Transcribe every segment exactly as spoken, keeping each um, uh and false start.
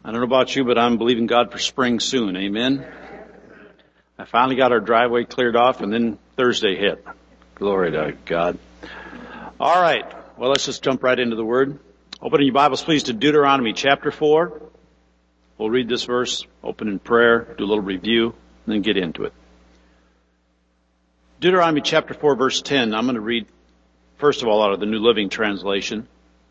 I don't know about you, but I'm believing God for spring soon. Amen. I finally got our driveway cleared off, and then Thursday hit. Glory to God. All right. Well, let's just jump right into the Word. Opening your Bibles, please, to Deuteronomy chapter four. We'll read this verse, open in prayer, do a little review, and then get into it. Deuteronomy chapter four, verse ten. I'm going to read, first of all, out of the New Living Translation.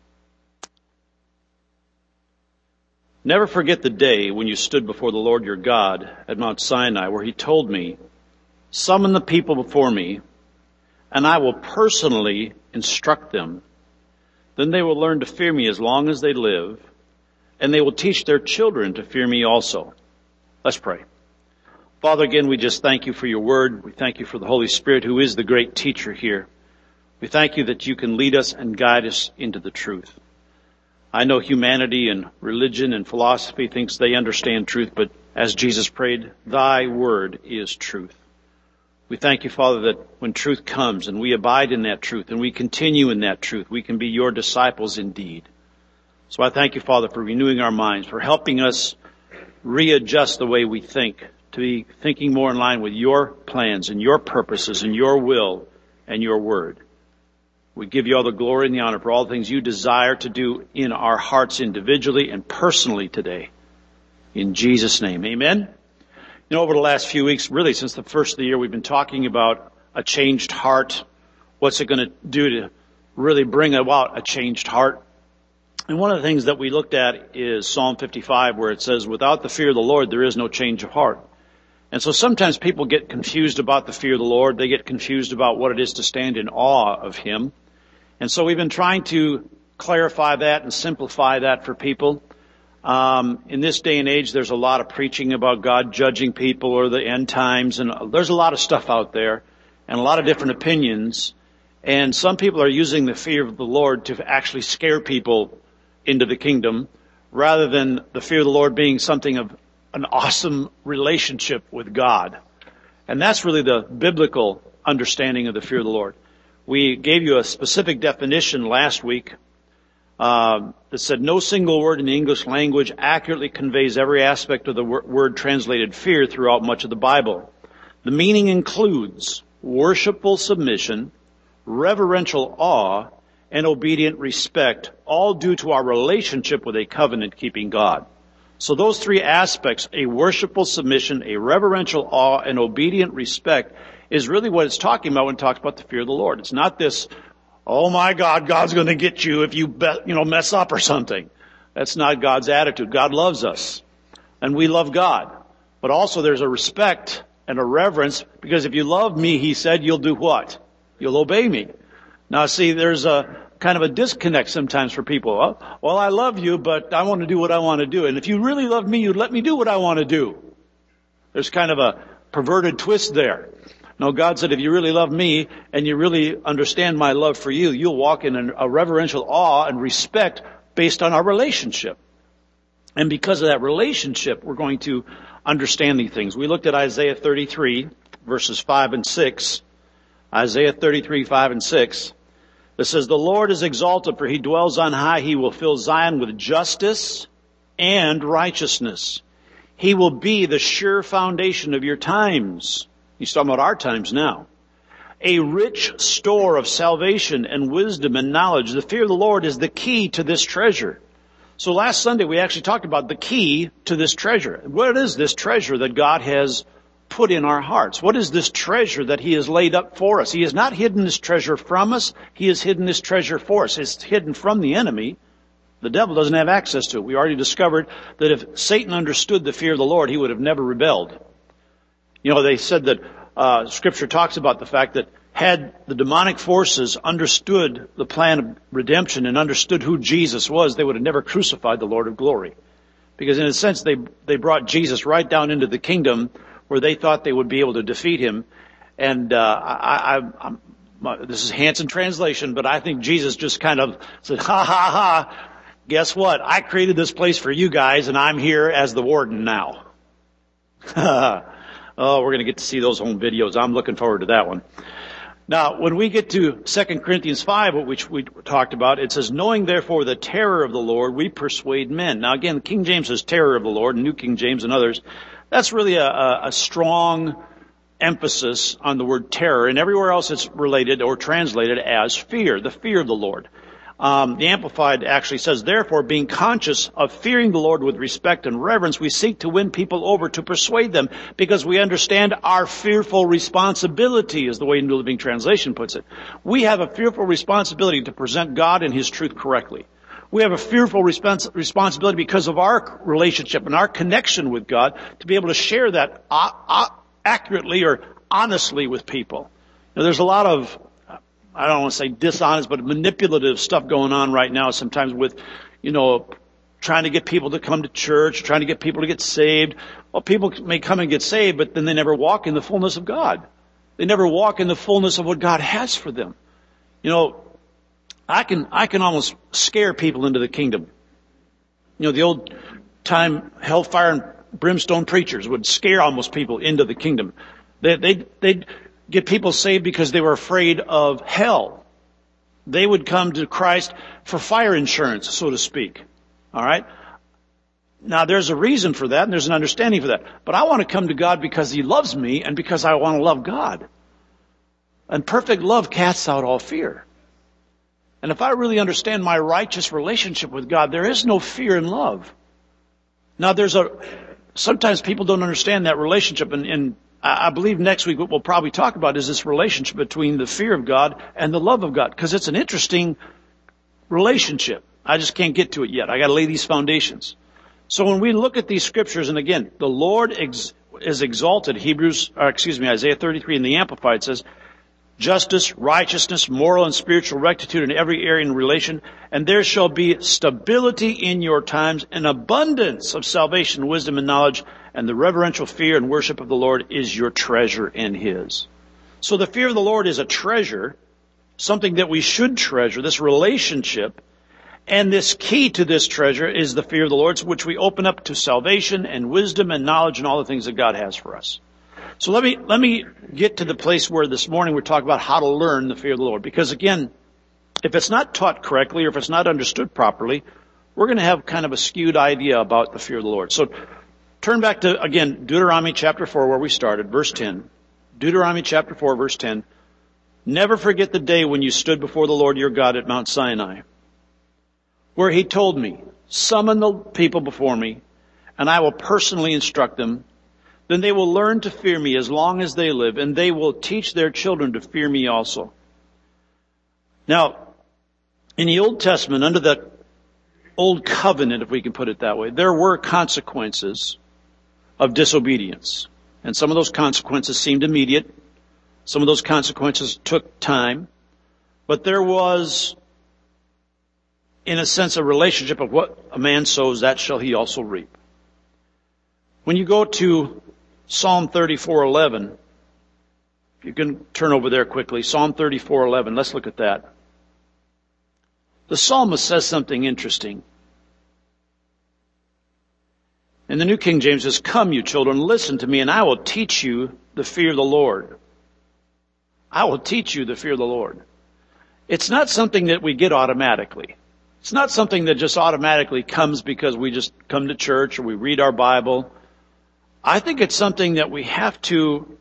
Never forget the day when you stood before the Lord your God at Mount Sinai, where he told me, summon the people before me, and I will personally instruct them. Then they will learn to fear me as long as they live, and they will teach their children to fear me also. Let's pray. Father, again, we just thank you for your word. We thank you for the Holy Spirit, who is the great teacher here. We thank you that you can lead us and guide us into the truth. I know humanity and religion and philosophy thinks they understand truth, but as Jesus prayed, thy word is truth. We thank you, Father, that when truth comes and we abide in that truth and we continue in that truth, we can be your disciples indeed. So I thank you, Father, for renewing our minds, for helping us readjust the way we think, to be thinking more in line with your plans and your purposes and your will and your word. We give you all the glory and the honor for all the things you desire to do in our hearts individually and personally today. In Jesus' name, amen. You know, over the last few weeks, really since the first of the year, we've been talking about a changed heart. What's it going to do to really bring about a changed heart? And one of the things that we looked at is Psalm fifty-five, where it says, without the fear of the Lord, there is no change of heart. And so sometimes people get confused about the fear of the Lord. They get confused about what it is to stand in awe of him. And so we've been trying to clarify that and simplify that for people. Um, in this day and age, there's a lot of preaching about God judging people or the end times, and there's a lot of stuff out there and a lot of different opinions. And some people are using the fear of the Lord to actually scare people into the kingdom, rather than the fear of the Lord being something of an awesome relationship with God. And that's really the biblical understanding of the fear of the Lord. We gave you a specific definition last week uh, that said no single word in the English language accurately conveys every aspect of the wor- word translated fear throughout much of the Bible. The meaning includes worshipful submission, reverential awe, and obedient respect, all due to our relationship with a covenant-keeping God. So those three aspects, a worshipful submission, a reverential awe, and obedient respect, is really what it's talking about when it talks about the fear of the Lord. It's not this, oh my God, God's going to get you if you be, you know, mess up or something. That's not God's attitude. God loves us, and we love God. But also there's a respect and a reverence, because if you love me, he said, you'll do what? You'll obey me. Now see, there's a kind of a disconnect sometimes for people. Well, well, I love you, but I want to do what I want to do. And if you really love me, you'd let me do what I want to do. There's kind of a perverted twist there. No, God said, if you really love me and you really understand my love for you, you'll walk in a reverential awe and respect based on our relationship. And because of that relationship, we're going to understand these things. We looked at Isaiah thirty-three, verses five and six. Isaiah thirty-three, five and six. It says, the Lord is exalted, for he dwells on high. He will fill Zion with justice and righteousness. He will be the sure foundation of your times. He's talking about our times now. A rich store of salvation and wisdom and knowledge. The fear of the Lord is the key to this treasure. So last Sunday we actually talked about the key to this treasure. What is this treasure that God has put in our hearts? What is this treasure that he has laid up for us? He has not hidden this treasure from us. He has hidden this treasure for us. It's hidden from the enemy. The devil doesn't have access to it. We already discovered that if Satan understood the fear of the Lord, he would have never rebelled. You know, they said that uh, Scripture talks about the fact that had the demonic forces understood the plan of redemption and understood who Jesus was, they would have never crucified the Lord of glory. Because in a sense, they they brought Jesus right down into the kingdom where they thought they would be able to defeat him. And uh, I, I, I'm, this is Hanson translation, but I think Jesus just kind of said, ha, ha, ha, guess what? I created this place for you guys, and I'm here as the warden now. Oh, we're going to get to see those home videos. I'm looking forward to that one. Now, when we get to Second Corinthians five, which we talked about, it says, knowing therefore the terror of the Lord, we persuade men. Now again, King James says terror of the Lord, and New King James and others. That's really a, a, a strong emphasis on the word terror, and everywhere else it's related or translated as fear, the fear of the Lord. Um, the Amplified actually says, therefore, being conscious of fearing the Lord with respect and reverence, we seek to win people over to persuade them because we understand our fearful responsibility, is the way New Living Translation puts it. We have a fearful responsibility to present God and His truth correctly. We have a fearful respons- responsibility because of our relationship and our connection with God to be able to share that uh, uh, accurately or honestly with people. Now, there's a lot of I don't want to say dishonest, but manipulative stuff going on right now sometimes with, you know, trying to get people to come to church, trying to get people to get saved. Well, people may come and get saved, but then they never walk in the fullness of God. They never walk in the fullness of what God has for them. You know, I can, I can almost scare people into the kingdom. You know, the old time hellfire and brimstone preachers would scare almost people into the kingdom. They, they, they'd, get people saved because they were afraid of hell. They would come to Christ for fire insurance, so to speak. All right? Now, there's a reason for that, and there's an understanding for that. But I want to come to God because He loves me and because I want to love God. And perfect love casts out all fear. And if I really understand my righteous relationship with God, there is no fear in love. Now, there's a... Sometimes people don't understand that relationship, and, and I believe next week what we'll probably talk about is this relationship between the fear of God and the love of God, because it's an interesting relationship. I just can't get to it yet. I got to lay these foundations. So when we look at these scriptures, and again, the Lord ex- is exalted. Hebrews, or excuse me, Isaiah thirty-three in the Amplified says, justice, righteousness, moral and spiritual rectitude in every area and relation, and there shall be stability in your times, an abundance of salvation, wisdom, and knowledge, and the reverential fear and worship of the Lord is your treasure in His. So the fear of the Lord is a treasure, something that we should treasure, this relationship. And this key to this treasure is the fear of the Lord, which we open up to salvation and wisdom and knowledge and all the things that God has for us. So let me, let me get to the place where this morning we're talking about how to learn the fear of the Lord. Because again, if it's not taught correctly or if it's not understood properly, we're going to have kind of a skewed idea about the fear of the Lord. So turn back to, again, Deuteronomy chapter four, where we started, verse ten. Deuteronomy chapter four, verse ten. Never forget the day when you stood before the Lord your God at Mount Sinai, where He told me, summon the people before me, and I will personally instruct them. Then they will learn to fear me as long as they live, and they will teach their children to fear me also. Now, in the Old Testament, under the Old Covenant, if we can put it that way, there were consequences of disobedience. And some of those consequences seemed immediate. Some of those consequences took time. But there was, in a sense, a relationship of what a man sows, that shall he also reap. When you go to Psalm thirty-four eleven, you can turn over there quickly. Psalm thirty-four eleven, let's look at that. The psalmist says something interesting. And the New King James says, come, you children, listen to me, and I will teach you the fear of the Lord. I will teach you the fear of the Lord. It's not something that we get automatically. It's not something that just automatically comes because we just come to church or we read our Bible. I think it's something that we have to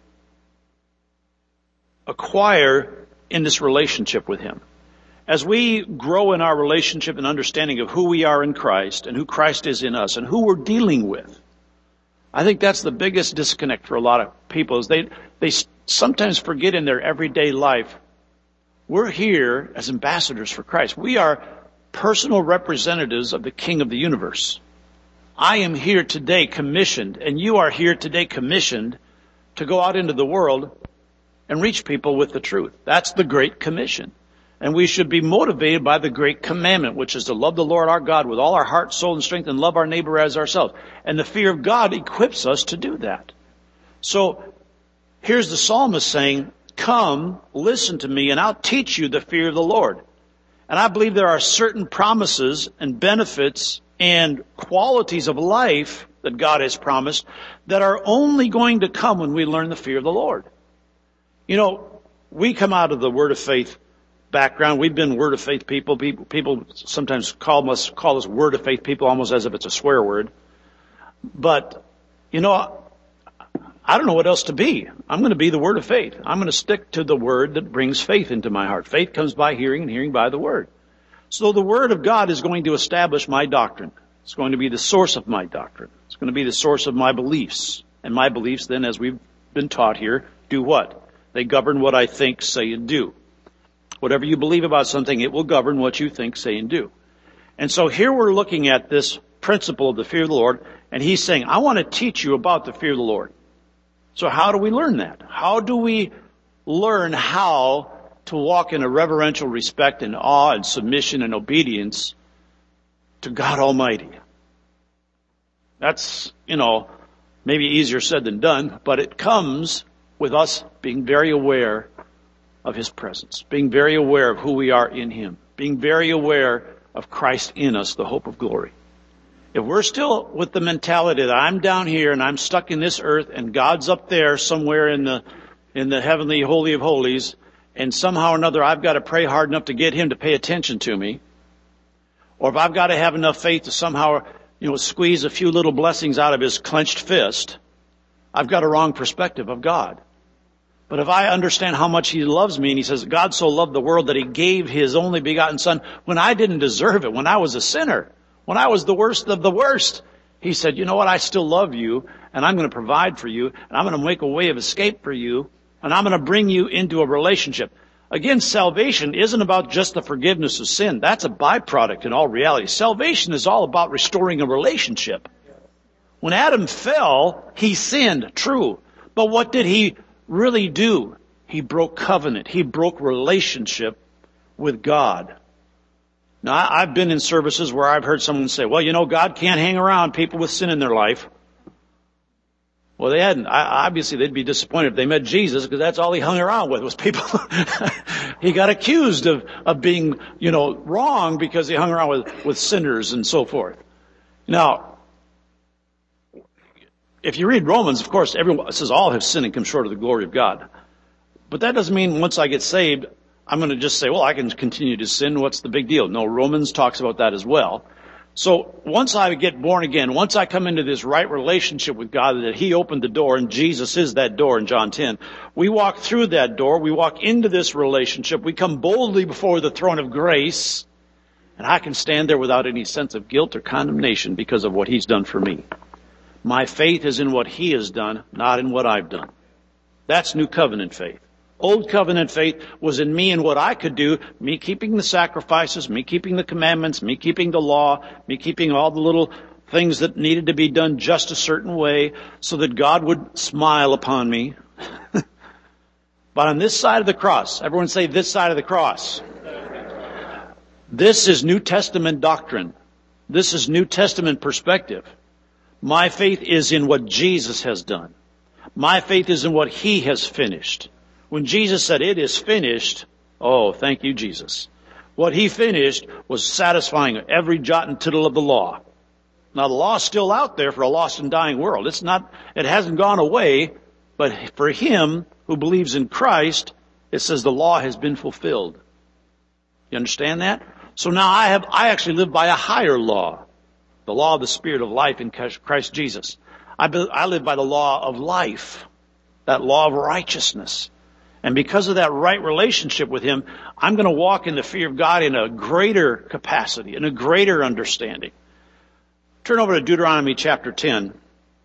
acquire in this relationship with Him. As we grow in our relationship and understanding of who we are in Christ and who Christ is in us and who we're dealing with, I think that's the biggest disconnect for a lot of people is they, they sometimes forget in their everyday life, we're here as ambassadors for Christ. We are personal representatives of the King of the universe. I am here today commissioned, and you are here today commissioned to go out into the world and reach people with the truth. That's the Great Commission. And we should be motivated by the Great Commandment, which is to love the Lord our God with all our heart, soul, and strength, and love our neighbor as ourselves. And the fear of God equips us to do that. So here's the psalmist saying, come, listen to me, and I'll teach you the fear of the Lord. And I believe there are certain promises and benefits and qualities of life that God has promised that are only going to come when we learn the fear of the Lord. You know, we come out of the Word of Faith background. We've been Word of Faith people. People, people sometimes call us, call us Word of Faith people almost as if it's a swear word. But, you know, I don't know what else to be. I'm going to be the Word of faith. I'm going to stick to the Word that brings faith into my heart. Faith comes by hearing and hearing by the Word. So the Word of God is going to establish my doctrine. It's going to be the source of my doctrine. It's going to be the source of my beliefs. And my beliefs then, as we've been taught here, do what? They govern what I think, say, and do. Whatever you believe about something, it will govern what you think, say, and do. And so here we're looking at this principle of the fear of the Lord, and he's saying, I want to teach you about the fear of the Lord. So how do we learn that? How do we learn how to walk in a reverential respect and awe and submission and obedience to God Almighty? That's, you know, maybe easier said than done, but it comes with us being very aware of His presence, being very aware of who we are in Him, being very aware of Christ in us, the hope of glory. If we're still with the mentality that I'm down here and I'm stuck in this earth and God's up there somewhere in the in the heavenly holy of holies, and somehow or another I've got to pray hard enough to get Him to pay attention to me, or if I've got to have enough faith to somehow, you know, squeeze a few little blessings out of His clenched fist, I've got a wrong perspective of God. But if I understand how much He loves me, and He says, God so loved the world that He gave His only begotten Son when I didn't deserve it, when I was a sinner, when I was the worst of the worst, He said, you know what, I still love you, and I'm going to provide for you, and I'm going to make a way of escape for you, and I'm going to bring you into a relationship. Again, salvation isn't about just the forgiveness of sin. That's a byproduct in all reality. Salvation is all about restoring a relationship. When Adam fell, he sinned, true. But what did he really do? He broke covenant. He broke relationship with God. Now, I've been in services where I've heard someone say, well, you know, God can't hang around people with sin in their life. Well, they hadn't. I, obviously, they'd be disappointed if they met Jesus, because that's all He hung around with was people. He got accused of, of being, you know, wrong because he hung around with, with sinners and so forth. Now, if you read Romans, of course, everyone says all have sinned and come short of the glory of God. But that doesn't mean once I get saved, I'm going to just say, well, I can continue to sin. What's the big deal? No, Romans talks about that as well. So once I get born again, once I come into this right relationship with God, that He opened the door, and Jesus is that door in John ten, we walk through that door, we walk into this relationship, we come boldly before the throne of grace, and I can stand there without any sense of guilt or condemnation because of what He's done for me. My faith is in what He has done, not in what I've done. That's new covenant faith. Old covenant faith was in me and what I could do, me keeping the sacrifices, me keeping the commandments, me keeping the law, me keeping all the little things that needed to be done just a certain way so that God would smile upon me. But on this side of the cross, everyone say this side of the cross. This is New Testament doctrine. This is New Testament perspective. My faith is in what Jesus has done. My faith is in what He has finished. When Jesus said, it is finished, oh, thank you, Jesus. What He finished was satisfying every jot and tittle of the law. Now, the law's still out there for a lost and dying world. It's not, it hasn't gone away, but for him who believes in Christ, it says the law has been fulfilled. You understand that? So now I have, I actually live by a higher law. The law of the Spirit of life in Christ Jesus. I, be, I live by the law of life. That law of righteousness. And because of that right relationship with Him, I'm going to walk in the fear of God in a greater capacity, in a greater understanding. Turn over to Deuteronomy chapter ten.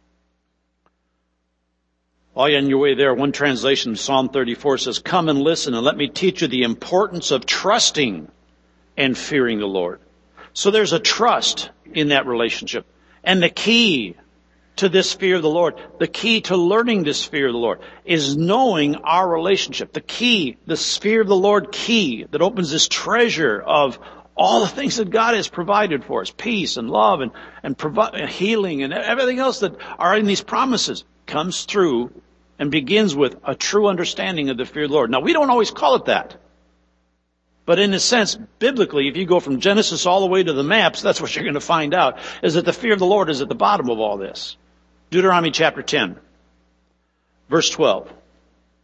While you're on your way there, one translation, Psalm thirty-four, says, come and listen and let me teach you the importance of trusting and fearing the Lord. So there's a trust in that relationship. And the key to this fear of the Lord, the key to learning this fear of the Lord, is knowing our relationship. The key, the fear of the Lord key that opens this treasure of all the things that God has provided for us, peace and love and, and, provi- and healing and everything else that are in these promises, comes through and begins with a true understanding of the fear of the Lord. Now, we don't always call it that. But in a sense, biblically, if you go from Genesis all the way to the maps, that's what you're going to find out, is that the fear of the Lord is at the bottom of all this. Deuteronomy chapter ten, verse twelve.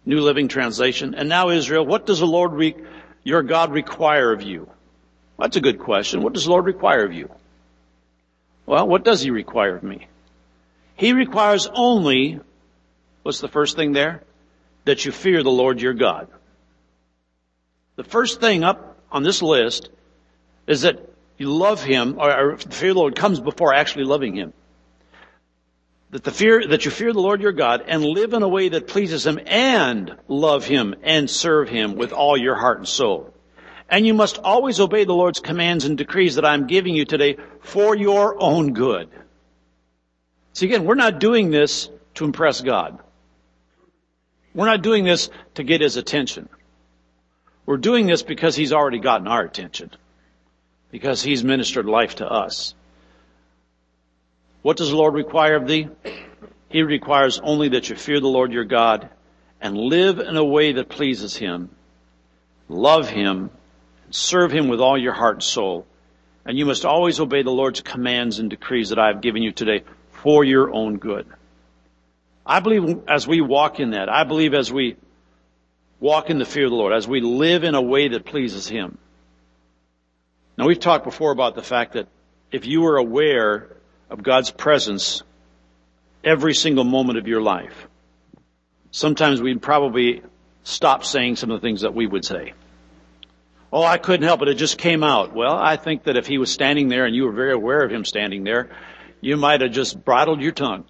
New Living Translation. And now, Israel, what does the Lord re- your God require of you? Well, that's a good question. What does the Lord require of you? Well, what does he require of me? He requires only, what's the first thing there? That you fear the Lord your God. The first thing up on this list is that you love him, or, or the fear of the Lord comes before actually loving him. That the fear, that you fear the Lord your God and live in a way that pleases him and love him and serve him with all your heart and soul. And you must always obey the Lord's commands and decrees that I'm giving you today for your own good. See, again, we're not doing this to impress God. We're not doing this to get his attention. We're doing this because he's already gotten our attention. Because he's ministered life to us. What does the Lord require of thee? He requires only that you fear the Lord your God and live in a way that pleases him. Love him. Serve him with all your heart and soul. And you must always obey the Lord's commands and decrees that I have given you today for your own good. I believe as we walk in that, I believe as we walk in the fear of the Lord, as we live in a way that pleases him. Now, we've talked before about the fact that if you were aware of God's presence every single moment of your life, sometimes we'd probably stop saying some of the things that we would say. Oh, I couldn't help it. It just came out. Well, I think that if he was standing there and you were very aware of him standing there, you might have just bridled your tongue.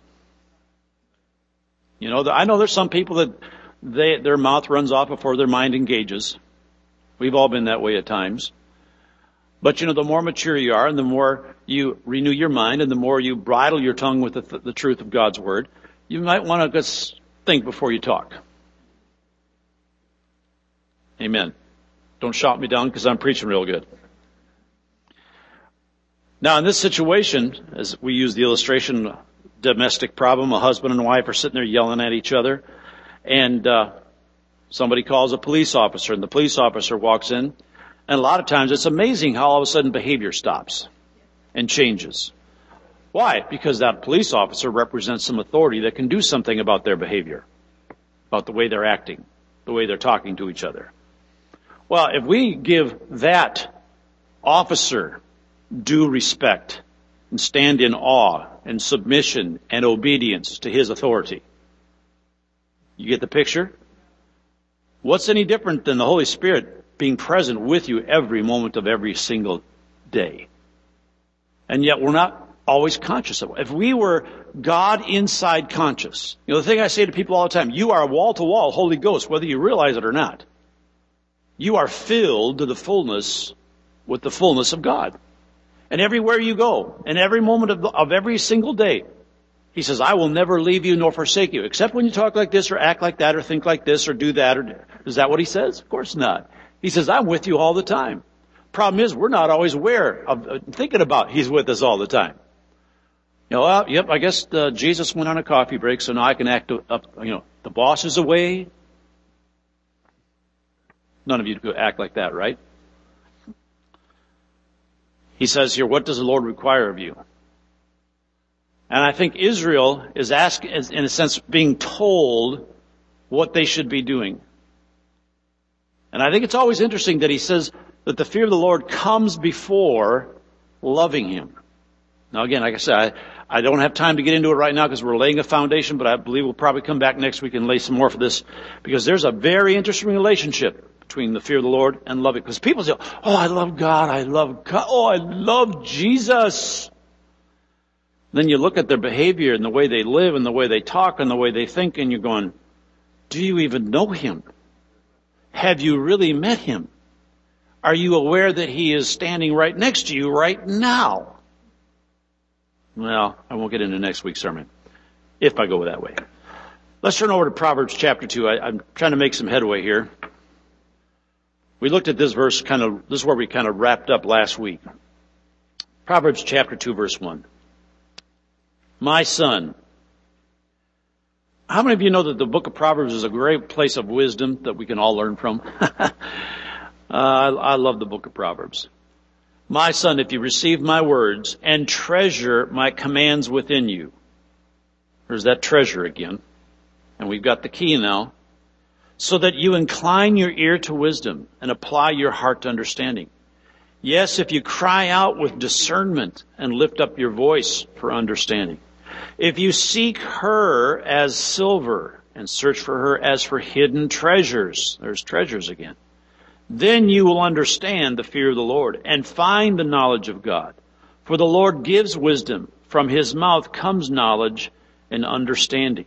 You know, I know there's some people that they, their mouth runs off before their mind engages. We've all been that way at times. But, you know, the more mature you are and the more you renew your mind and the more you bridle your tongue with the, the truth of God's word, you might want to just think before you talk. Amen. Don't shout me down because I'm preaching real good. Now, in this situation, as we use the illustration, domestic problem, a husband and wife are sitting there yelling at each other, and uh, somebody calls a police officer, and the police officer walks in. And a lot of times it's amazing how all of a sudden behavior stops and changes. Why? Because that police officer represents some authority that can do something about their behavior, about the way they're acting, the way they're talking to each other. Well, if we give that officer due respect and stand in awe and submission and obedience to his authority, you get the picture? What's any different than the Holy Spirit being present with you every moment of every single day? And yet we're not always conscious of it. If we were God inside conscious, you know, the thing I say to people all the time, you are wall to wall Holy Ghost, whether you realize it or not. You are filled to the fullness with the fullness of God. And everywhere you go, and every moment of, the, of every single day, he says, I will never leave you nor forsake you, except when you talk like this or act like that or think like this or do that. Or is that what he says? Of course not. He says, I'm with you all the time. Problem is, we're not always aware of uh, thinking about he's with us all the time. You know, well, yep, I guess uh, Jesus went on a coffee break, so now I can act up, you know, the boss is away. None of you could act like that, right? He says here, what does the Lord require of you? And I think Israel is asking, is in a sense, being told what they should be doing. And I think it's always interesting that he says that the fear of the Lord comes before loving him. Now again, like I said, I, I don't have time to get into it right now because we're laying a foundation, but I believe we'll probably come back next week and lay some more for this, because there's a very interesting relationship between the fear of the Lord and loving. Because people say, oh, I love God, I love God, oh, I love Jesus. Then you look at their behavior and the way they live and the way they talk and the way they think, and you're going, do you even know him? Have you really met him? Are you aware that he is standing right next to you right now? Well, I won't get into next week's sermon, if I go that way. Let's turn over to Proverbs chapter two. I, I'm trying to make some headway here. We looked at this verse kind of, this is where we kind of wrapped up last week. Proverbs chapter two, verse one. My son. How many of you know that the book of Proverbs is a great place of wisdom that we can all learn from? uh, I, I love the book of Proverbs. My son, if you receive my words and treasure my commands within you. There's that treasure again. And we've got the key now. so that you incline your ear to wisdom and apply your heart to understanding. Yes, if you cry out with discernment and lift up your voice for understanding. If you seek her as silver and search for her as for hidden treasures, there's treasures again, then you will understand the fear of the Lord and find the knowledge of God. For the Lord gives wisdom. From his mouth comes knowledge and understanding.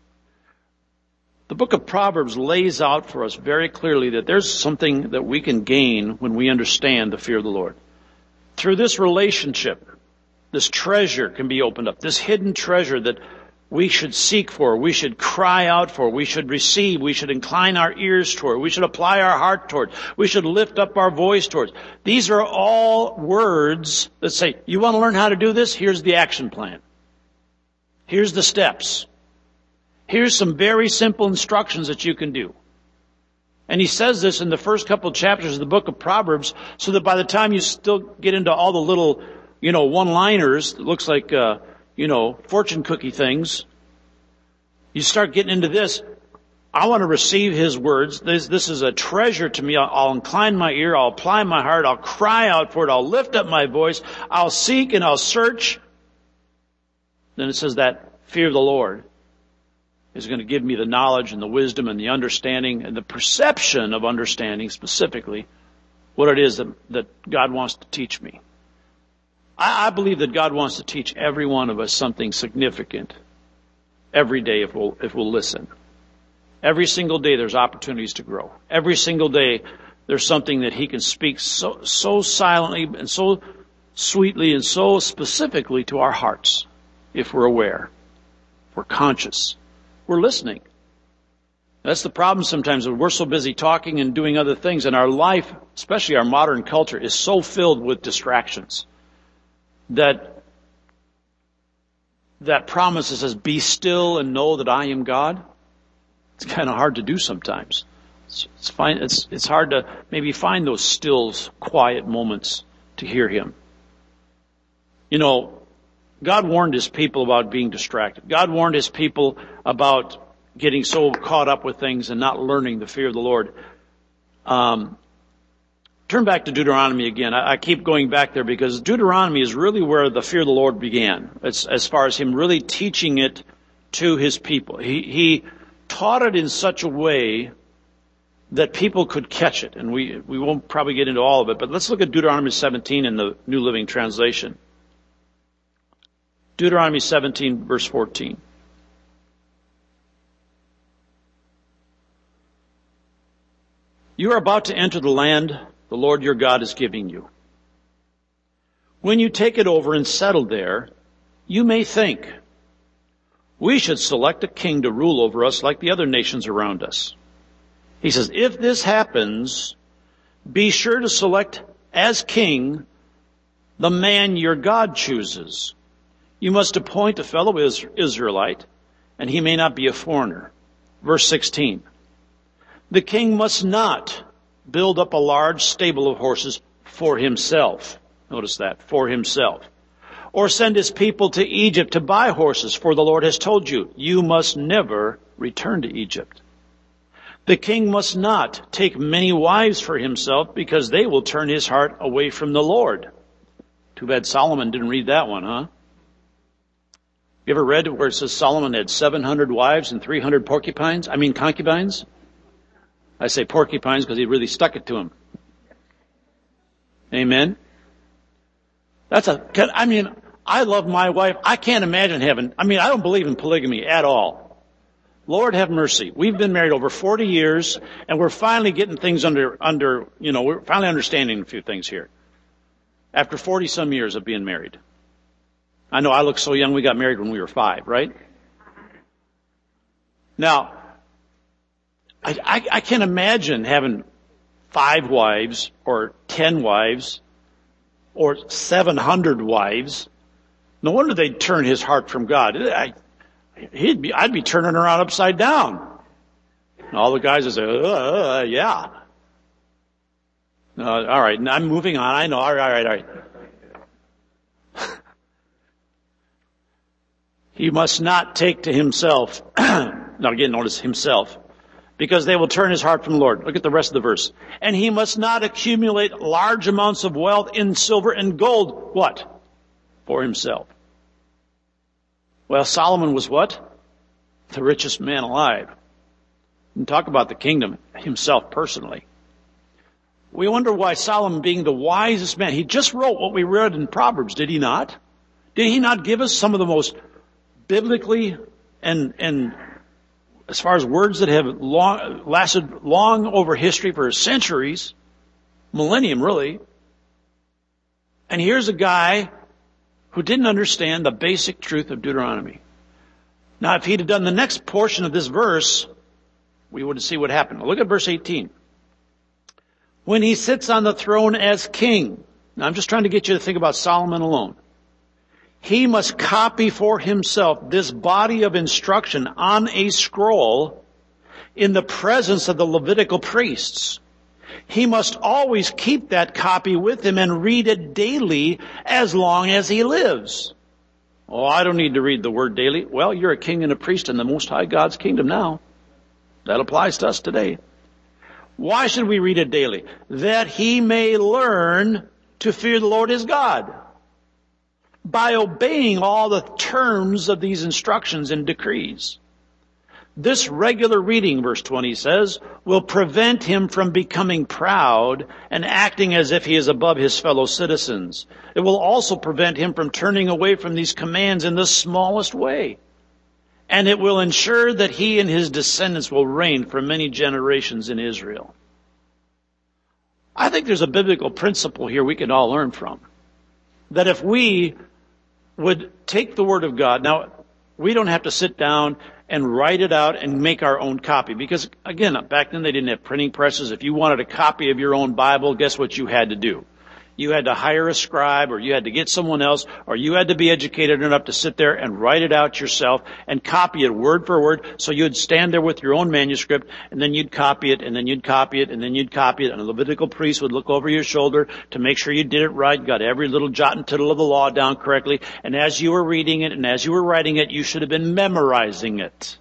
The book of Proverbs lays out for us very clearly that there's something that we can gain when we understand the fear of the Lord. Through this relationship, this treasure can be opened up, this hidden treasure that we should seek for, we should cry out for, we should receive, we should incline our ears toward, we should apply our heart toward, we should lift up our voice towards. These are all words that say, you want to learn how to do this? Here's the action plan. Here's the steps. Here's some very simple instructions that you can do. And he says this in the first couple of chapters of the book of Proverbs, so that by the time you still get into all the little, you know, one-liners, it looks like, uh, you know, fortune cookie things, you start getting into this. I want to receive his words. This, this is a treasure to me. I'll, I'll incline my ear. I'll apply my heart. I'll cry out for it. I'll lift up my voice. I'll seek and I'll search. Then it says that fear of the Lord is going to give me the knowledge and the wisdom and the understanding and the perception of understanding specifically what it is that, that God wants to teach me. I, I believe that God wants to teach every one of us something significant every day if we'll, if we'll listen. Every single day there's opportunities to grow. Every single day there's something that he can speak so, so silently and so sweetly and so specifically to our hearts if we're aware, if we're conscious. We're listening. That's the problem sometimes. We're so busy talking and doing other things, and our life, especially our modern culture, is so filled with distractions that that promise that says, be still and know that I am God. It's kind of hard to do sometimes. It's, it's, fine, it's, it's hard to maybe find those still, quiet moments to hear him. You know, God warned his people about being distracted. God warned his people about getting so caught up with things and not learning the fear of the Lord. Um, turn back to Deuteronomy again. I, I keep going back there because Deuteronomy is really where the fear of the Lord began. It's, as far as him really teaching it to his people. He, he taught it in such a way that people could catch it. And we, we won't probably get into all of it, but let's look at Deuteronomy seventeen in the New Living Translation. Deuteronomy seventeen, verse fourteen. You are about to enter the land the Lord your God is giving you. When you take it over and settle there, you may think, we should select a king to rule over us like the other nations around us. He says, if this happens, be sure to select as king the man your God chooses. You must appoint a fellow Israelite, and he may not be a foreigner. Verse sixteen. The king must not build up a large stable of horses for himself. Notice that, for himself. Or send his people to Egypt to buy horses, for the Lord has told you, you must never return to Egypt. The king must not take many wives for himself, because they will turn his heart away from the Lord. Too bad Solomon didn't read that one, huh? You ever read where it says Solomon had seven hundred wives and three hundred porcupines? I mean concubines? I say porcupines because he really stuck it to him. Amen? That's a, I mean, I love my wife. I can't imagine having, I mean, I don't believe in polygamy at all. Lord have mercy. We've been married over forty years, and we're finally getting things under, under, you know, we're finally understanding a few things here. After forty some years of being married. I know I look so young, we got married when we were five, right? Now, I, I, I can't imagine having five wives or ten wives or seven hundred wives. No wonder they'd turn his heart from God. I, he'd be, I'd be turning around upside down. And all the guys would say, uh, uh, yeah. Uh, all right, I'm moving on. I know. All right, all right, all right. He must not take to himself, now again, notice himself, because they will turn his heart from the Lord. Look at the rest of the verse. And he must not accumulate large amounts of wealth in silver and gold. What? For himself. Well, Solomon was what? The richest man alive. And talk about the kingdom himself personally. We wonder why Solomon, being the wisest man, he just wrote what we read in Proverbs, did he not? Did he not give us some of the most biblically and, and as far as words that have long, lasted long over history for centuries, millennium really. And here's a guy who didn't understand the basic truth of Deuteronomy. Now, if he'd have done the next portion of this verse, we would see what happened. Look at verse eighteen. When he sits on the throne as king. Now, I'm just trying to get you to think about Solomon alone. He must copy for himself this body of instruction on a scroll in the presence of the Levitical priests. He must always keep that copy with him and read it daily as long as he lives. Oh, I don't need to read the word daily. Well, you're a king and a priest in the Most High God's kingdom now. That applies to us today. Why should we read it daily? That he may learn to fear the Lord his God by obeying all the terms of these instructions and decrees. This regular reading, verse twenty says, will prevent him from becoming proud and acting as if he is above his fellow citizens. It will also prevent him from turning away from these commands in the smallest way. And it will ensure that he and his descendants will reign for many generations in Israel. I think there's a biblical principle here we can all learn from. That if we would take the Word of God, now we don't have to sit down and write it out and make our own copy. Because again, back then they didn't have printing presses. If you wanted a copy of your own Bible, guess what you had to do? You had to hire a scribe, or you had to get someone else, or you had to be educated enough to sit there and write it out yourself and copy it word for word. So you'd stand there with your own manuscript, and then you'd copy it, and then you'd copy it, and then you'd copy it. And a Levitical priest would look over your shoulder to make sure you did it right, got every little jot and tittle of the law down correctly. And as you were reading it and as you were writing it, you should have been memorizing it.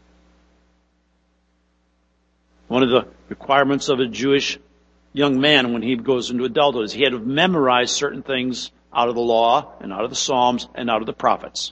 One of the requirements of a Jewish young man when he goes into adulthood is he had to memorize certain things out of the law and out of the Psalms and out of the prophets.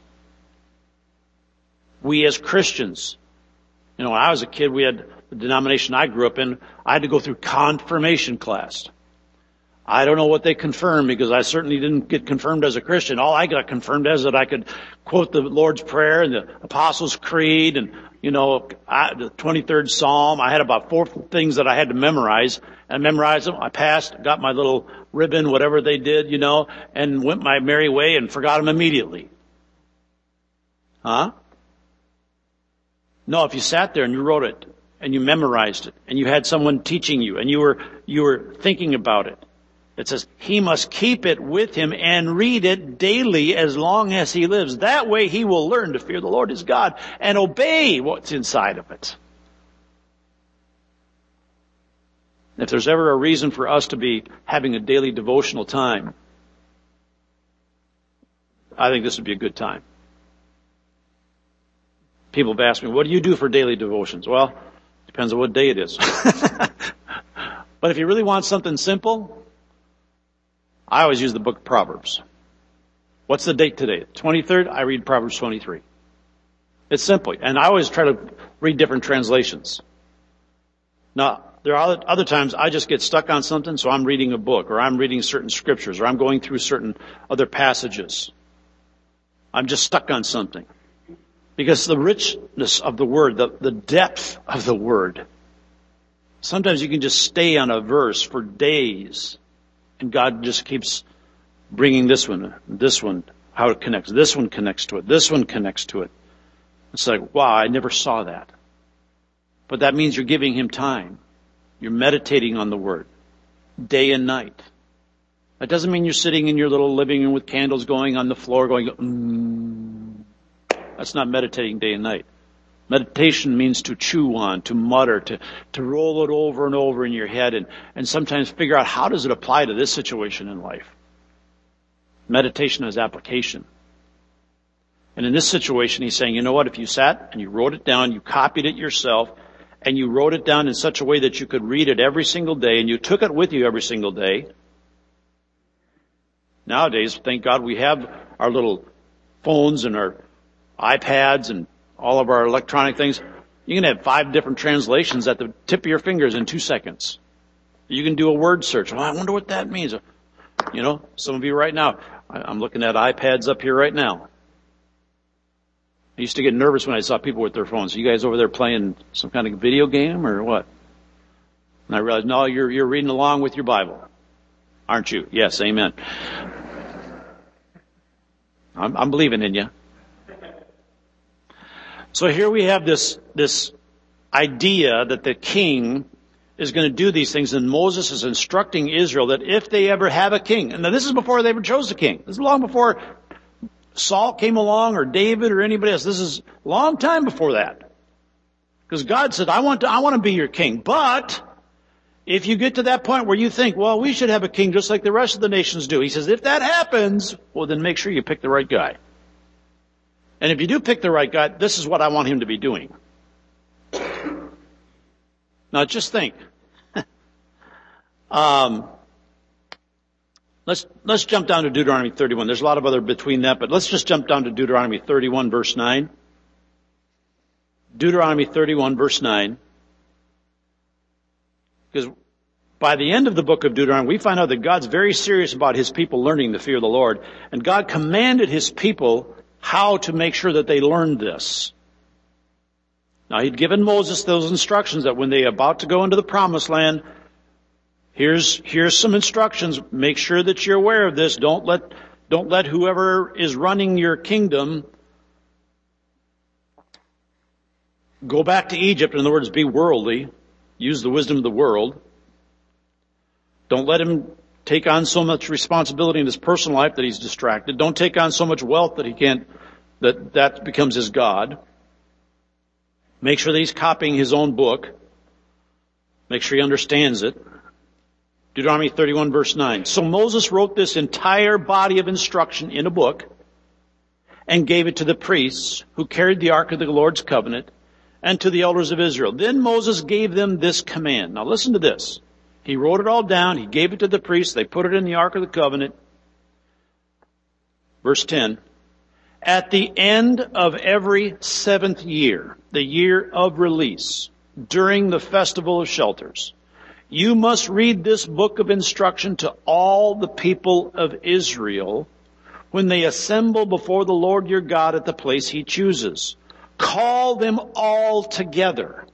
We as Christians, you know, when I was a kid, we had the denomination I grew up in, I had to go through confirmation class. I don't know what they confirmed because I certainly didn't get confirmed as a Christian. All I got confirmed as that I could quote the Lord's Prayer and the Apostles' Creed and, you know, I, the twenty-third Psalm. I had about four things that I had to memorize. I memorized them. I passed, got my little ribbon, whatever they did, you know, and went my merry way and forgot them immediately. Huh? No, if you sat there and you wrote it and you memorized it and you had someone teaching you and you were, you were thinking about it, it says he must keep it with him and read it daily as long as he lives. That way he will learn to fear the Lord his God and obey what's inside of it. If there's ever a reason for us to be having a daily devotional time, I think this would be a good time. People have asked me, what do you do for daily devotions? Well, it depends on what day it is. But if you really want something simple, I always use the book of Proverbs. What's the date today? twenty-third, I read Proverbs twenty-three. It's simple. And I always try to read different translations. Now, there are other times I just get stuck on something, so I'm reading a book, or I'm reading certain scriptures, or I'm going through certain other passages. I'm just stuck on something. Because the richness of the Word, the, the depth of the Word, sometimes you can just stay on a verse for days, and God just keeps bringing this one, this one, how it connects. This one connects to it. This one connects to it. It's like, wow, I never saw that. But that means you're giving Him time. You're meditating on the Word day and night. That doesn't mean you're sitting in your little living room with candles going on the floor going, mm. That's not meditating day and night. Meditation means to chew on, to mutter, to, to roll it over and over in your head and, and sometimes figure out how does it apply to this situation in life. Meditation is application. And in this situation, he's saying, you know what, if you sat and you wrote it down, you copied it yourself, and you wrote it down in such a way that you could read it every single day, and you took it with you every single day. Nowadays, thank God we have our little phones and our iPads and all of our electronic things. You can have five different translations at the tip of your fingers in two seconds. You can do a word search. Well, I wonder what that means. You know, some of you right now, I'm looking at iPads up here right now. I used to get nervous when I saw people with their phones. You guys over there playing some kind of video game or what? And I realized, no, you're, you're reading along with your Bible. Aren't you? Yes, amen. I'm, I'm believing in you. So here we have this, this idea that the king is going to do these things, and Moses is instructing Israel that if they ever have a king, and now this is before they ever chose a king. This is long before Saul came along or David or anybody else. This is a long time before that. Because God said, I want to, I want to be your king. But if you get to that point where you think, well, we should have a king just like the rest of the nations do. He says, if that happens, well, then make sure you pick the right guy. And if you do pick the right guy, this is what I want him to be doing. Now just think. um, let's, let's jump down to Deuteronomy thirty-one. There's a lot of other between that, but let's just jump down to Deuteronomy thirty-one verse nine. Deuteronomy thirty-one verse nine. Because by the end of the book of Deuteronomy, we find out that God's very serious about his people learning the fear of the Lord. And God commanded his people how to make sure that they learned this. Now, he'd given Moses those instructions that when they're about to go into the promised land, here's, here's some instructions. Make sure that you're aware of this. Don't let, don't let whoever is running your kingdom go back to Egypt. In other words, be worldly. Use the wisdom of the world. Don't let him take on so much responsibility in his personal life that he's distracted. Don't take on so much wealth that he can't, that that becomes his God. Make sure that he's copying his own book. Make sure he understands it. Deuteronomy thirty-one verse nine. So Moses wrote this entire body of instruction in a book and gave it to the priests who carried the ark of the Lord's covenant and to the elders of Israel. Then Moses gave them this command. Now listen to this. He wrote it all down. He gave it to the priests. They put it in the ark of the covenant. Verse ten. At the end of every seventh year, the year of release, during the festival of shelters, you must read this book of instruction to all the people of Israel when they assemble before the Lord your God at the place he chooses. Call them all together.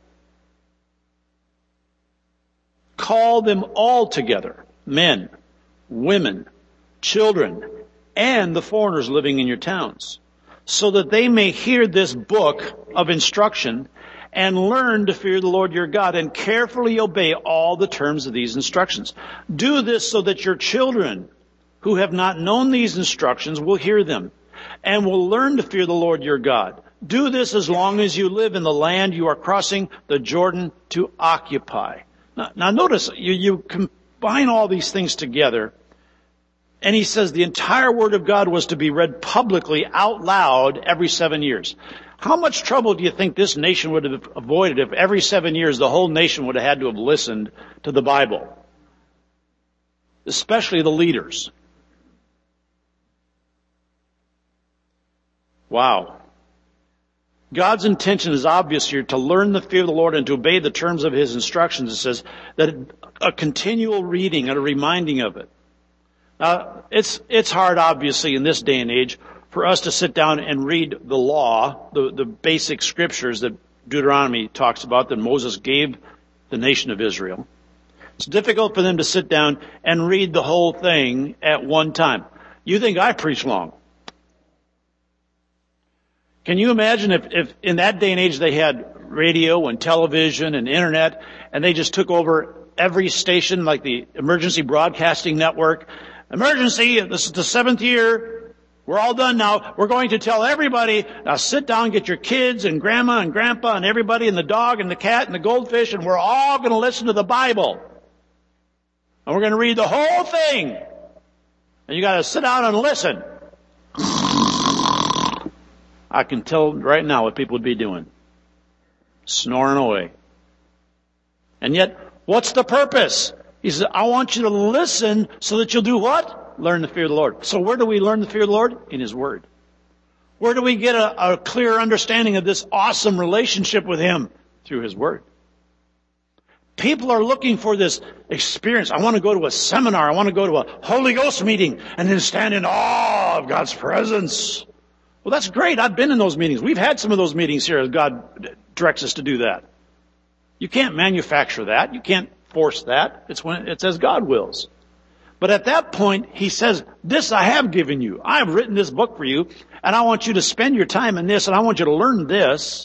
Call them all together, men, women, children, and the foreigners living in your towns, so that they may hear this book of instruction and learn to fear the Lord your God and carefully obey all the terms of these instructions. Do this so that your children who have not known these instructions will hear them and will learn to fear the Lord your God. Do this as long as you live in the land you are crossing the Jordan to occupy. Now, now notice, you, you combine all these things together, and he says the entire Word of God was to be read publicly out loud every seven years. How much trouble do you think this nation would have avoided if every seven years the whole nation would have had to have listened to the Bible? Especially the leaders. Wow. God's intention is obvious here to learn the fear of the Lord and to obey the terms of his instructions. It says that a continual reading and a reminding of it. Now, it's, it's hard, obviously, in this day and age for us to sit down and read the law, the, the basic scriptures that Deuteronomy talks about that Moses gave the nation of Israel. It's difficult for them to sit down and read the whole thing at one time. You think I preach long? Can you imagine if, if in that day and age they had radio and television and internet and they just took over every station like the Emergency Broadcasting Network? Emergency, this is the seventh year. We're all done now. We're going to tell everybody, now sit down, get your kids and grandma and grandpa and everybody and the dog and the cat and the goldfish, and we're all going to listen to the Bible. And we're going to read the whole thing. And you got to sit down and listen. I can tell right now what people would be doing. Snoring away. And yet, what's the purpose? He says, I want you to listen so that you'll do what? Learn the fear of the Lord. So where do we learn the fear of the Lord? In His Word. Where do we get a, a clear understanding of this awesome relationship with Him? Through His Word. People are looking for this experience. I want to go to a seminar. I want to go to a Holy Ghost meeting and then stand in awe of God's presence. Well, that's great. I've been in those meetings. We've had some of those meetings here as God directs us to do that. You can't manufacture that. You can't force that. It's when it's as God wills. But at that point, He says, this I have given you. I have written this book for you, and I want you to spend your time in this, and I want you to learn this.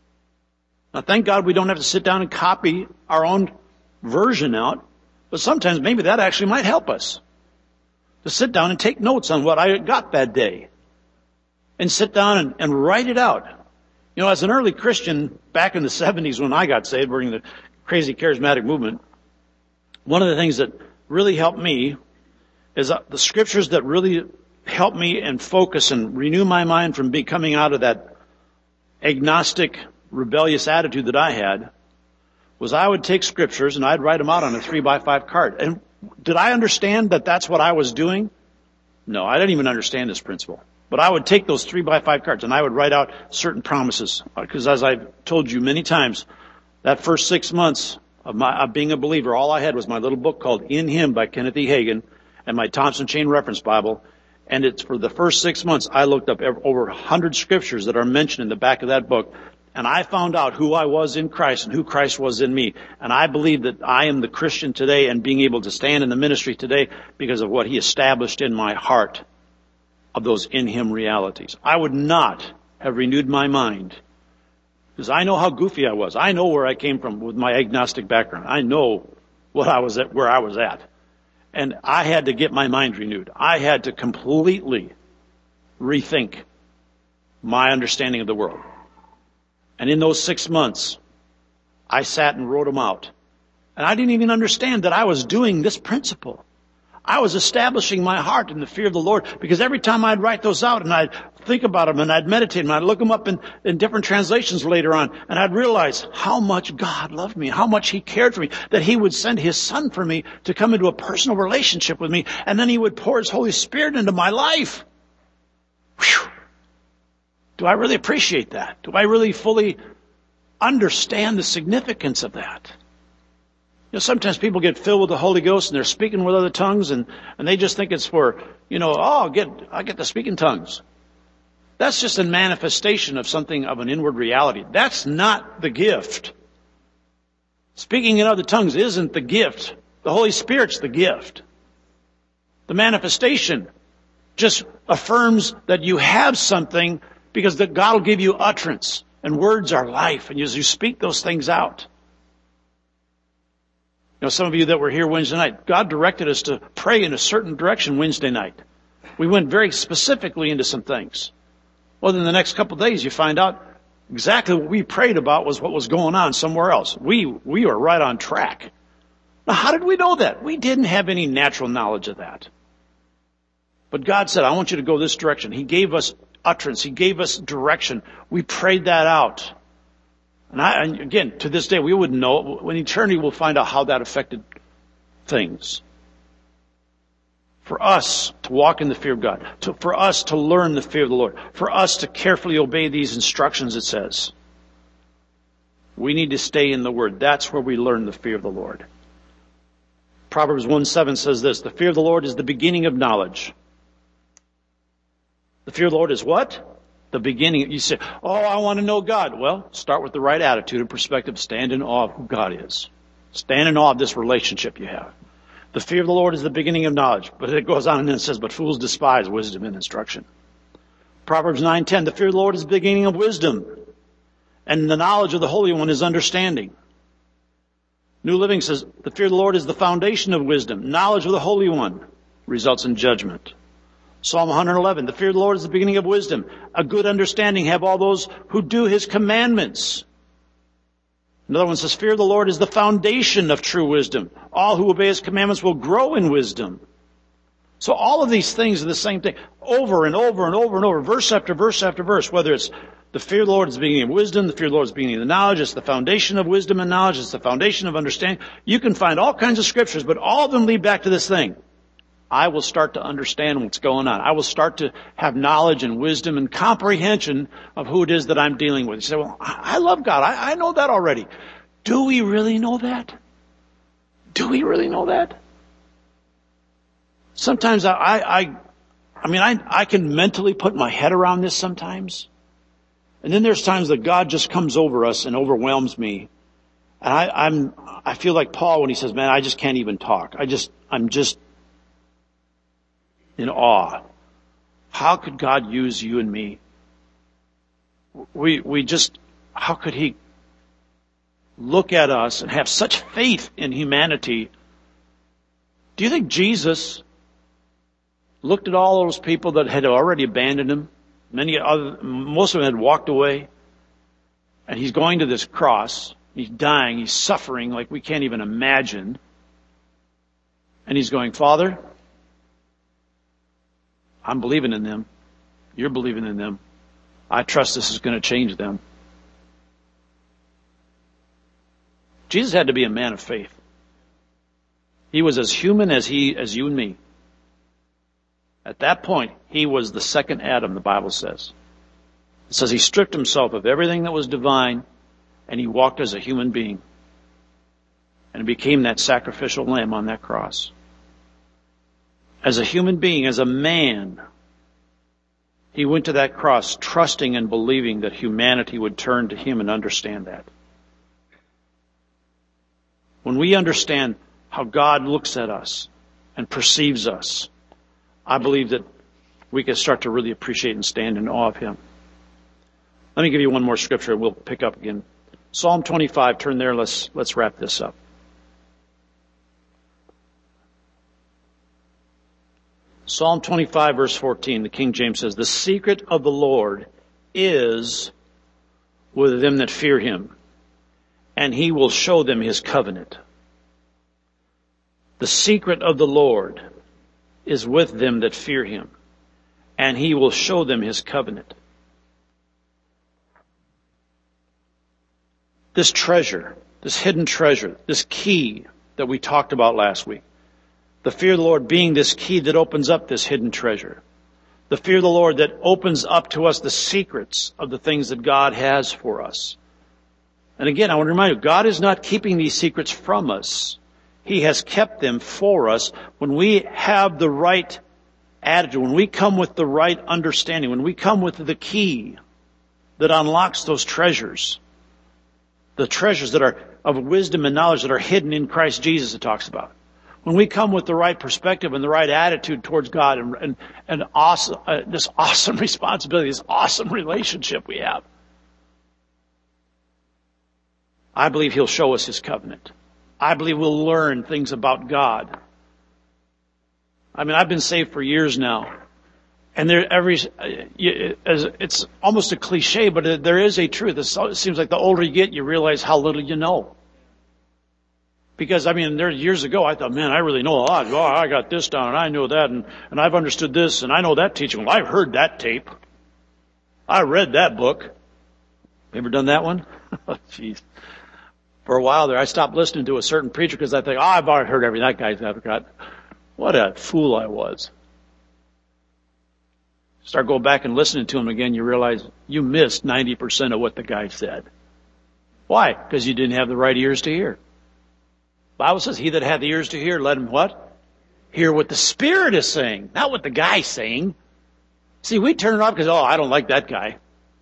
Now, thank God we don't have to sit down and copy our own version out, but sometimes maybe that actually might help us. To sit down and take notes on what I got that day. And sit down and, and write it out. You know, as an early Christian, back in the seventies when I got saved during the crazy charismatic movement, one of the things that really helped me is the scriptures that really helped me and focus and renew my mind from becoming out of that agnostic, rebellious attitude that I had, was I would take scriptures and I'd write them out on a three by five card. And did I understand that that's what I was doing? No, I didn't even understand this principle. But I would take those three by five cards and I would write out certain promises. Because as I've told you many times, that first six months of my of being a believer, all I had was my little book called In Him by Kenneth E. Hagin and my Thompson Chain Reference Bible. And it's for the first six months, I looked up over a hundred scriptures that are mentioned in the back of that book. And I found out who I was in Christ and who Christ was in me. And I believe that I am the Christian today and being able to stand in the ministry today because of what He established in my heart of those in Him realities. I would not have renewed my mind because I know how goofy I was. I know where I came from with my agnostic background. I know what I was at, where I was at. And I had to get my mind renewed. I had to completely rethink my understanding of the world. And in those six months, I sat and wrote them out. And I didn't even understand that I was doing this principle. I was establishing my heart in the fear of the Lord because every time I'd write those out and I'd think about them and I'd meditate and I'd look them up in, in different translations later on and I'd realize how much God loved me, how much He cared for me, that He would send His Son for me to come into a personal relationship with me, and then He would pour His Holy Spirit into my life. Whew. Do I really appreciate that? Do I really fully understand the significance of that? You know, sometimes people get filled with the Holy Ghost and they're speaking with other tongues and, and they just think it's for, you know, oh, get, I get to speak in tongues. That's just a manifestation of something of an inward reality. That's not the gift. Speaking in other tongues isn't the gift. The Holy Spirit's the gift. The manifestation just affirms that you have something because that God will give you utterance, and words are life, and as you speak those things out. You know, some of you that were here Wednesday night, God directed us to pray in a certain direction Wednesday night. We went very specifically into some things. Well, in the next couple of days, you find out exactly what we prayed about was what was going on somewhere else. We, we were right on track. Now, how did we know that? We didn't have any natural knowledge of that. But God said, I want you to go this direction. He gave us utterance. He gave us direction. We prayed that out. And, I, and again, to this day, we wouldn't know. When eternity, we'll find out how that affected things. For us to walk in the fear of God, to, for us to learn the fear of the Lord, for us to carefully obey these instructions, it says, we need to stay in the Word. That's where we learn the fear of the Lord. Proverbs one seven says this, the fear of the Lord is the beginning of knowledge. The fear of the Lord is what? The beginning. You say, oh, I want to know God. Well, start with the right attitude and perspective. Stand in awe of who God is. Stand in awe of this relationship you have. The fear of the Lord is the beginning of knowledge. But it goes on and then it says, but fools despise wisdom and instruction. Proverbs nine ten, the fear of the Lord is the beginning of wisdom. And the knowledge of the Holy One is understanding. New Living says, the fear of the Lord is the foundation of wisdom. Knowledge of the Holy One results in judgment. Psalm one eleven, the fear of the Lord is the beginning of wisdom. A good understanding have all those who do His commandments. Another one says, fear of the Lord is the foundation of true wisdom. All who obey His commandments will grow in wisdom. So all of these things are the same thing. Over and over and over and over, verse after verse after verse, whether it's The fear of the Lord is the beginning of wisdom. The fear of the Lord is the beginning of the knowledge. It's the foundation of wisdom and knowledge. It's the foundation of understanding. You can find all kinds of scriptures, but all of them lead back to this thing. I will start to understand what's going on. I will start to have knowledge and wisdom and comprehension of who it is that I'm dealing with. You say, well, I love God. I, I know that already. Do we really know that? Do we really know that? Sometimes I, I, I, I mean, I, I can mentally put my head around this sometimes. And then there's times that God just comes over us and overwhelms me. And I, I'm, I feel like Paul when he says, man, I just can't even talk. I just, I'm just in awe. How could God use you and me? We, we just, how could he look at us and have such faith in humanity? Do you think Jesus looked at all those people that had already abandoned him? Many other, most of them had walked away. And he's going to this cross. He's dying. He's suffering like we can't even imagine. And he's going, Father, I'm believing in them. You're believing in them. I trust this is going to change them. Jesus had to be a man of faith. He was as human as he, as you and me. At that point, he was the second Adam, the Bible says. It says he stripped himself of everything that was divine, and he walked as a human being. And became that sacrificial lamb on that cross. As a human being, as a man, he went to that cross trusting and believing that humanity would turn to him and understand that. When we understand how God looks at us and perceives us, I believe that we can start to really appreciate and stand in awe of him. Let me give you one more scripture and we'll pick up again. Psalm twenty-five, turn there, let's, let's wrap this up. Psalm twenty-five, verse fourteen, the King James says, the secret of the Lord is with them that fear him, and he will show them his covenant. The secret of the Lord is with them that fear him, and he will show them his covenant. This treasure, this hidden treasure, this key that we talked about last week, the fear of the Lord being this key that opens up this hidden treasure. The fear of the Lord that opens up to us the secrets of the things that God has for us. And again, I want to remind you, God is not keeping these secrets from us. He has kept them for us. When we have the right attitude, when we come with the right understanding, when we come with the key that unlocks those treasures, the treasures that are of wisdom and knowledge that are hidden in Christ Jesus, it talks about. When we come with the right perspective and the right attitude towards God and, and, and awesome, uh, this awesome responsibility, this awesome relationship we have, I believe he'll show us his covenant. I believe we'll learn things about God. I mean, I've been saved for years now. And there, every, it's almost a cliche, but there is a truth. It seems like the older you get, you realize how little you know. Because, I mean, there years ago, I thought, man, I really know a lot. Oh, I got this down, and I know that, and, and I've understood this, and I know that teaching. Well, I've heard that tape. I read that book. Ever done that one? Oh, jeez. For a while there, I stopped listening to a certain preacher because I think, oh, I've already heard everything that guy's ever got. What a fool I was. Start going back and listening to him again, you realize you missed ninety percent of what the guy said. Why? Because you didn't have the right ears to hear. The Bible says, he that hath ears to hear, let him what? Hear what the Spirit is saying, not what the guy's saying. See, we turn it off because, oh, I don't like that guy.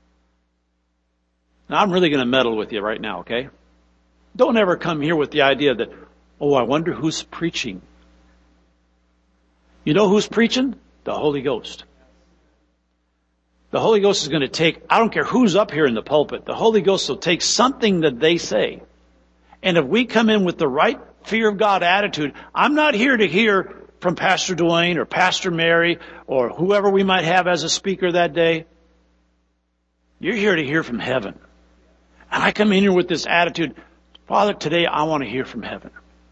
Now, I'm really going to meddle with you right now, okay? Don't ever come here with the idea that, oh, I wonder who's preaching. You know who's preaching? The Holy Ghost. The Holy Ghost is going to take, I don't care who's up here in the pulpit, the Holy Ghost will take something that they say. And if we come in with the right fear of God attitude, I'm not here to hear from Pastor Dwayne or Pastor Mary or whoever we might have as a speaker that day. You're here to hear from heaven. And I come in here with this attitude, Father, today I want to hear from heaven.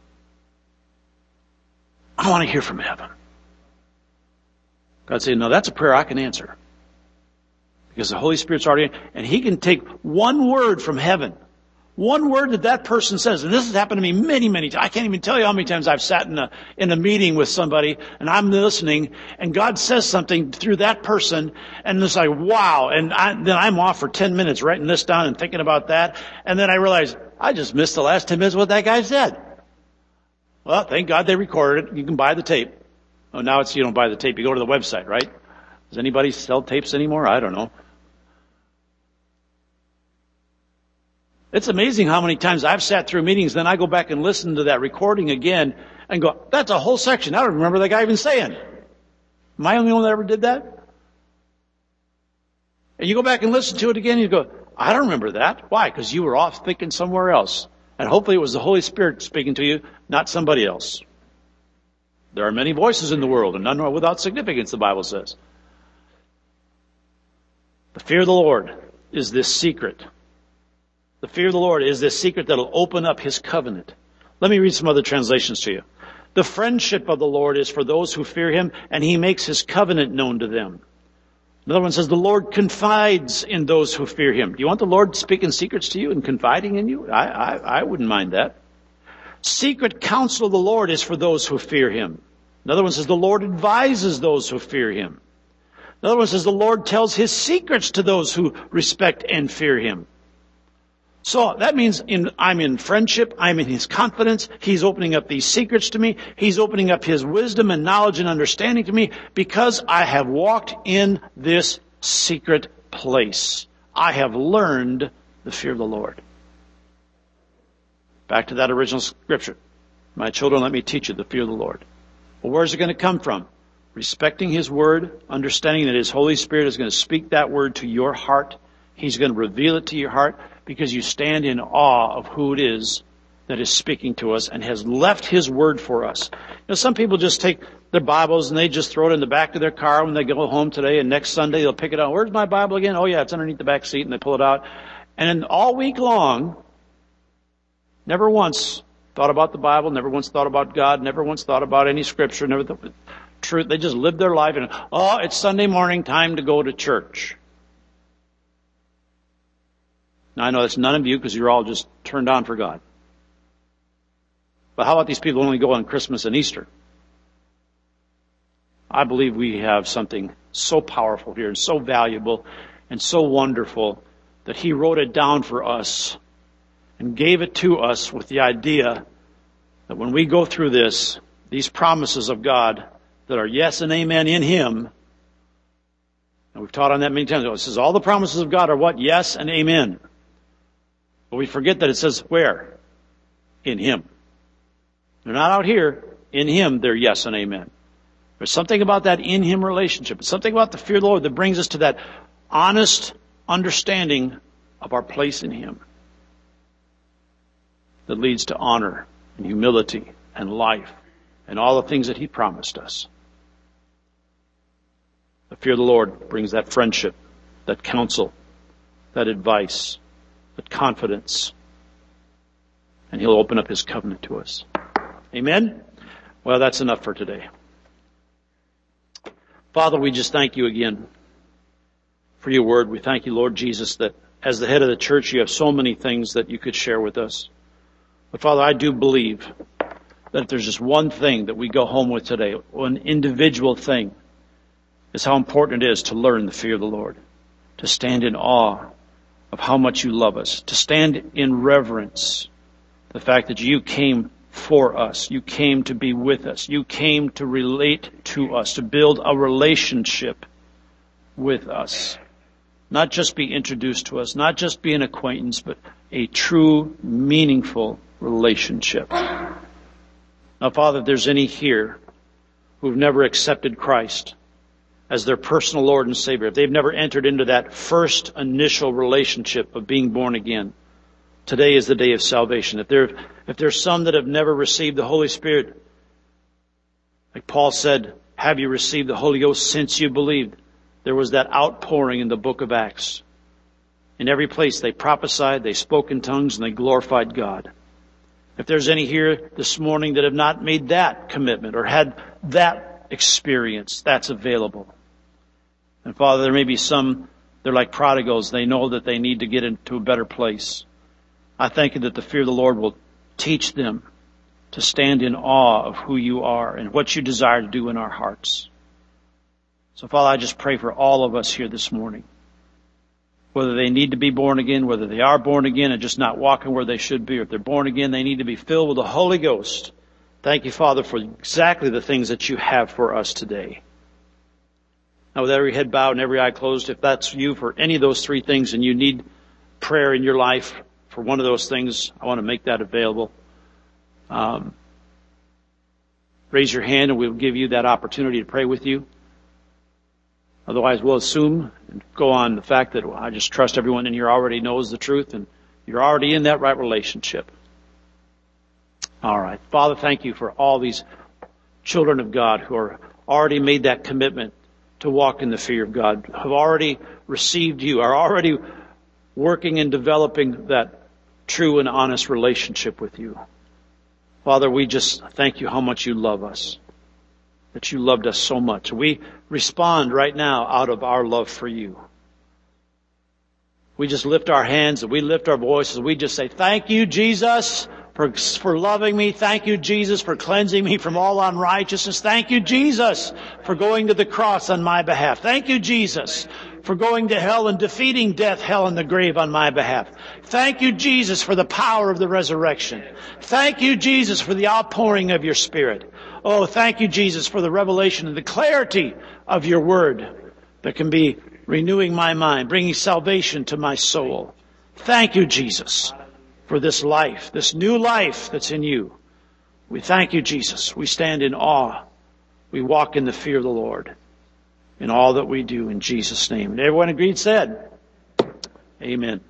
I want to hear from heaven. God said, no, that's a prayer I can answer. because the Holy Spirit's already, and He can take one word from heaven, one word that that person says, and this has happened to me many, many times. I can't even tell you how many times I've sat in a, in a meeting with somebody, and I'm listening, and God says something through that person, and it's like, wow, and I, then I'm off for ten minutes writing this down and thinking about that, and then I realize, I just missed the last ten minutes of what that guy said. Well, thank God they recorded it. You can buy the tape. Oh, now it's, you don't buy the tape, you go to the website, right? Does anybody sell tapes anymore? I don't know. It's amazing how many times I've sat through meetings, then I go back and listen to that recording again and go, that's a whole section. I don't remember that guy even saying. Am I the only one that ever did that? And you go back and listen to it again and you go, I don't remember that. Why? Because you were off thinking somewhere else. And hopefully it was the Holy Spirit speaking to you, not somebody else. There are many voices in the world, and none are without significance, the Bible says. The fear of the Lord is this secret. The fear of the Lord is this secret that will open up His covenant. Let me read some other translations to you. The friendship of the Lord is for those who fear Him, and He makes His covenant known to them. Another one says, the Lord confides in those who fear Him. Do you want the Lord speaking secrets to you and confiding in you? I, I, I wouldn't mind that. Secret counsel of the Lord is for those who fear Him. Another one says, the Lord advises those who fear Him. Another one says, the Lord tells His secrets to those who respect and fear Him. So that means in, I'm in friendship, I'm in His confidence, He's opening up these secrets to me, He's opening up His wisdom and knowledge and understanding to me because I have walked in this secret place. I have learned the fear of the Lord. Back to that original scripture. My children, let me teach you the fear of the Lord. Well, where's it going to come from? Respecting His word, understanding that His Holy Spirit is going to speak that word to your heart. He's going to reveal it to your heart because you stand in awe of who it is that is speaking to us and has left His word for us. You know, some people just take their Bibles and they just throw it in the back of their car when they go home today, and next Sunday they'll pick it out. Where's my Bible again? Oh yeah, it's underneath the back seat, and they pull it out. And then all week long, never once thought about the Bible, never once thought about God, never once thought about any scripture, never thought truth. They just lived their life and, oh, it's Sunday morning, time to go to church. Now I know that's none of you because you're all just turned on for God. But how about these people who only go on Christmas and Easter? I believe we have something so powerful here and so valuable and so wonderful that He wrote it down for us and gave it to us with the idea that when we go through this, these promises of God that are yes and amen in Him, and we've taught on that many times, it says all the promises of God are what? Yes and amen. But we forget that it says where? In Him. They're not out here. In Him, they're yes and amen. There's something about that in Him relationship. Something about the fear of the Lord that brings us to that honest understanding of our place in Him. That leads to honor and humility and life and all the things that He promised us. The fear of the Lord brings that friendship, that counsel, that advice, that confidence. And He'll open up His covenant to us. Amen? Well, that's enough for today. Father, we just thank You again for Your word. We thank You, Lord Jesus, that as the head of the church, You have so many things that You could share with us. But Father, I do believe that if there's just one thing that we go home with today, one individual thing, is how important it is to learn the fear of the Lord, to stand in awe of how much You love us, to stand in reverence, the fact that You came for us, You came to be with us, You came to relate to us, to build a relationship with us. Not just be introduced to us, not just be an acquaintance, but a true, meaningful relationship. Now, Father, if there's any here who've never accepted Christ as their personal Lord and Savior, if they've never entered into that first initial relationship of being born again, today is the day of salvation. If there, if there's some that have never received the Holy Spirit, like Paul said, have you received the Holy Ghost since you believed? There was that outpouring in the book of Acts. In every place they prophesied, they spoke in tongues, and they glorified God. If there's any here this morning that have not made that commitment or had that experience, that's available. And Father, there may be some They're like prodigals. They know that they need to get into a better place. I thank you that the fear of the Lord will teach them to stand in awe of who you are and what you desire to do in our hearts. So, Father, I just pray for all of us here this morning. Whether they need to be born again, whether they are born again and just not walking where they should be, or if they're born again, they need to be filled with the Holy Ghost. Thank you, Father, for exactly the things that you have for us today. Now, with every head bowed and every eye closed, if that's you for any of those three things and you need prayer in your life for one of those things, I want to make that available. Um, raise your hand and we'll give you that opportunity to pray with you. Otherwise, we'll assume and go on the fact that well, I just trust everyone in here already knows the truth and you're already in that right relationship. All right. Father, thank you for all these children of God who are already made that commitment to walk in the fear of God, have already received you, are already working and developing that true and honest relationship with you. Father, we just thank you how much you love us, that you loved us so much. We respond right now out of our love for you. We just lift our hands and we lift our voices. We just say, thank you, Jesus, for, for loving me. Thank you, Jesus, for cleansing me from all unrighteousness. Thank you, Jesus, for going to the cross on my behalf. Thank you, Jesus, for going to hell and defeating death, hell, and the grave on my behalf. Thank you, Jesus, for the power of the resurrection. Thank you, Jesus, for the outpouring of your Spirit. Oh, thank you, Jesus, for the revelation and the clarity of your word that can be renewing my mind, bringing salvation to my soul. Thank you, Jesus, for this life, this new life that's in you. We thank you, Jesus. We stand in awe. We walk in the fear of the Lord in all that we do in Jesus' name. And everyone agreed said, amen.